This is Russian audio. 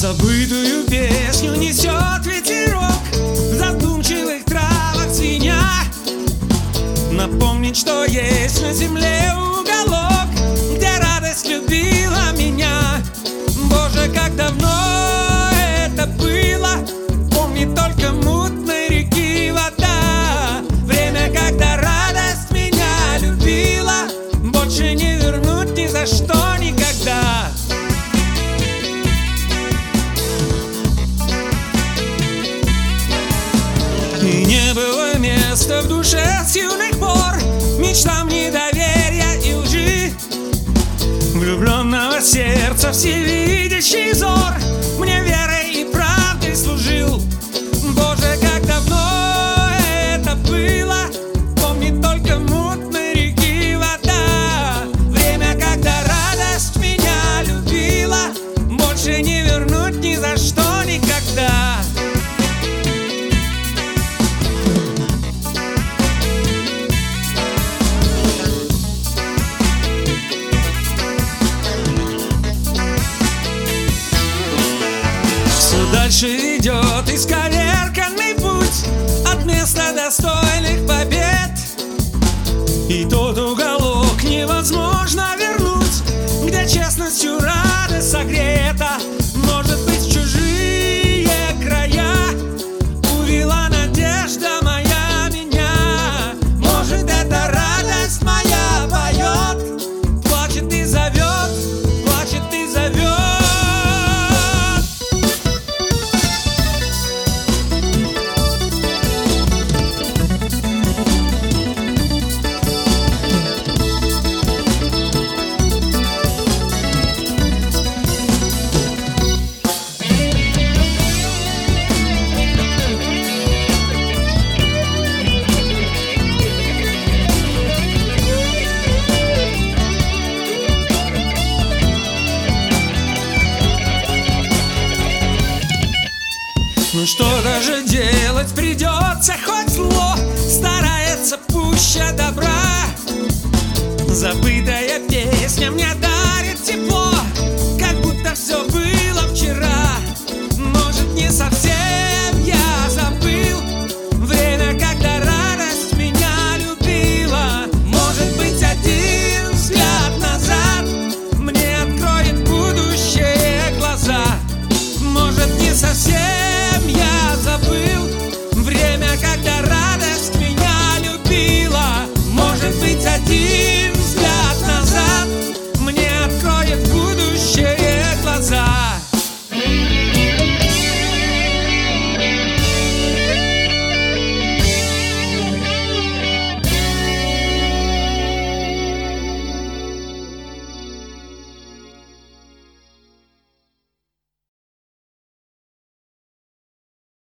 Забытую песню несет ветерок в задумчивых травах звеня. Напомнить, что есть на земле уголок, где радость любила меня. Боже, как давно это было, помнит только мутной реки вода. Время, когда радость меня любила, больше не вернуть ни за что никогда. И не было места в душе с юных пор мечтам недоверия и лжи. Влюбленного сердца всевидящий взор мне верой и правдой служил. Боже, как давно это было, помнит только мутной реки вода. Время, когда радость меня любила, больше не вернуть ни за что никогда. Дальше идет исковерканный путь от места достойных побед. И тот уголок невозможно вернуть, где честностью радость согрета. Может быть, в чужие края увела надежда моя меня. Может, эта радость моя поет, плачет и зовет, плачет и зовет. Ну что даже делать придется, хоть зло старается пуще добра. Забытая песня мне дала